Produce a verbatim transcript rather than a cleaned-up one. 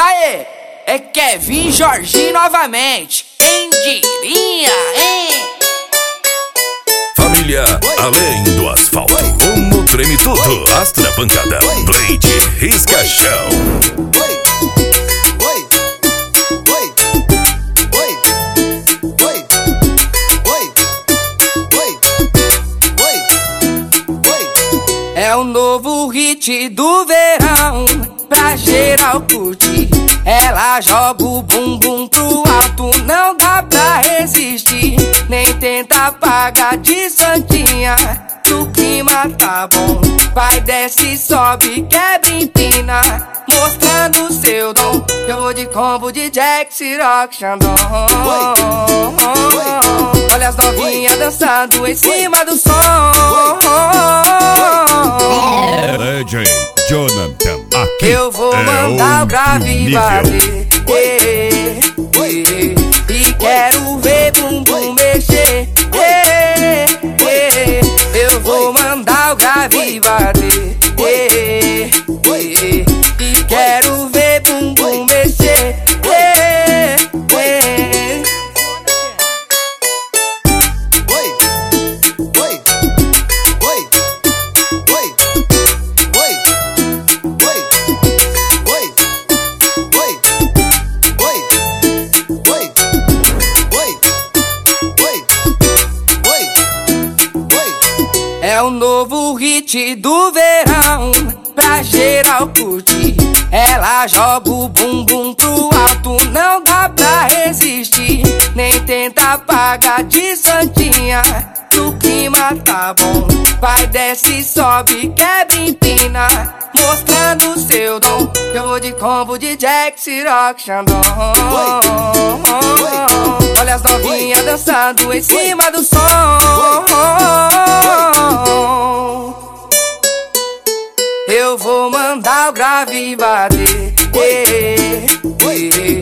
Aê, é Kevin Jorginho novamente. Quem diria, hein? Família, além do asfalto, como treme tudo, Astra Pancada, Blade, Risca Chão. É o novo hit do verão, pra geral curtir. Ela joga o bumbum pro alto, não dá pra resistir. Nem tenta apagar de santinha, o clima tá bom. Vai, desce, sobe, quebra, empina, mostrando seu dom. Eu vou de combo de Jack, Ciroc, Xandão. Olha as novinhas dançando em cima do som. D J Jonathan, aqui eu vou mandar o grave bater, eh, eh, e quero ver bumbum mexer, eh, eh, eu vou mandar o grave bater, eh, eh, e quero ver bumbum mexer, eh, eh. É o novo hit do verão, pra geral curtir. Ela joga o bumbum pro alto, não dá pra resistir. Nem tenta apagar de santinha, o clima tá bom. Vai, desce, sobe, quebra, empina, mostrando seu dom. Eu vou de combo de Jack, Ciroc, Xandão. Olha as novinhas dançando em cima do som. Eu vou mandar o grave bater, eh, eh.